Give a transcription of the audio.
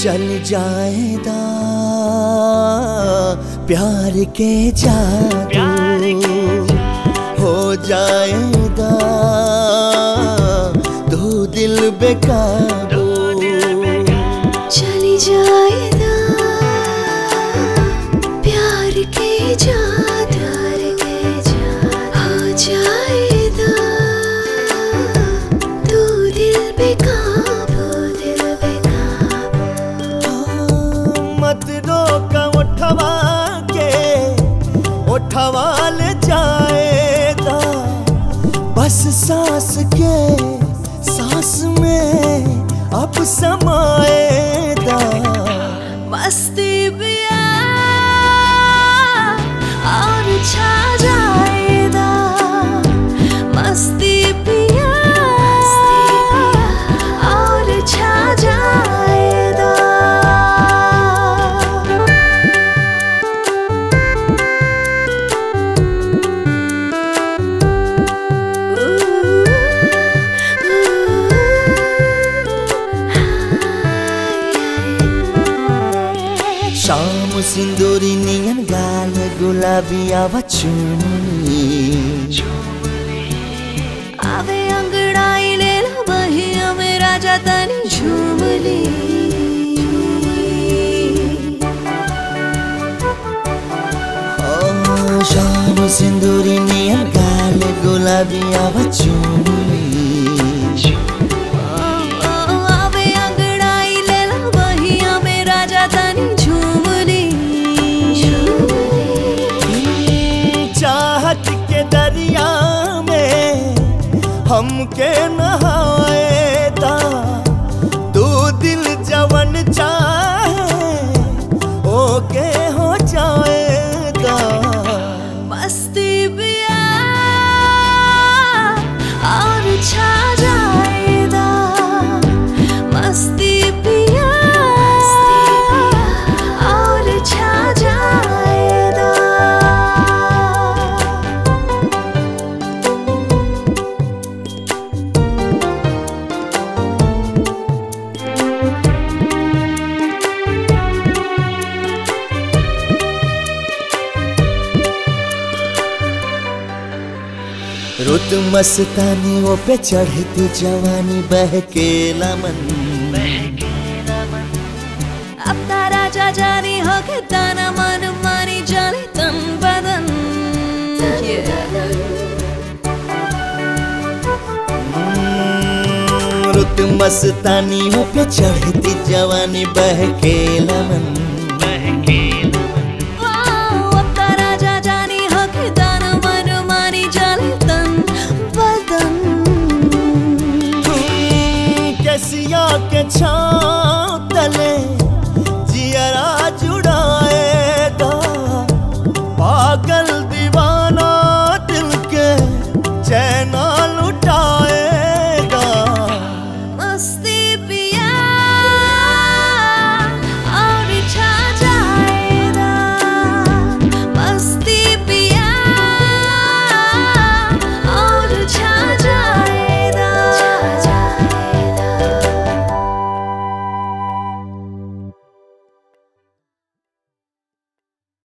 चल जाएगा प्यार के जादू हो जाएगा तू दिल बेकाबू चली जाएगा प्यार के जादू हो जाएगा तू दिल बेकाबू मत रोका उठवा ले जाएगा बस सांस में अब समाएगा मस्ती पिया और छा जाएगा मस्ती पिया और छा जाएगा शाम सिंदूरी नियन गाल गुलाबी आवा चुनी आवे अंगड़ाई ले लो बहिया मेरा जतनी झूमली शाम सिंदूरी नियन गाल गुलाबी आवा चुनी चाहत के दरिया में हमके नहाएगा तू दिल जवन चाहे ओके हो जाएगा मस्ती पिया और छा जाएगा मस्ती पिया और छा जाएगा रुत मस्तानी वो पे चढ़ती जवानी बहकेला मन अब तारा जा जानी हो के ताना मन मानी जाने तन बदन रुत मस्तानी वो पे चढ़ती जवानी बहकेला मन के छा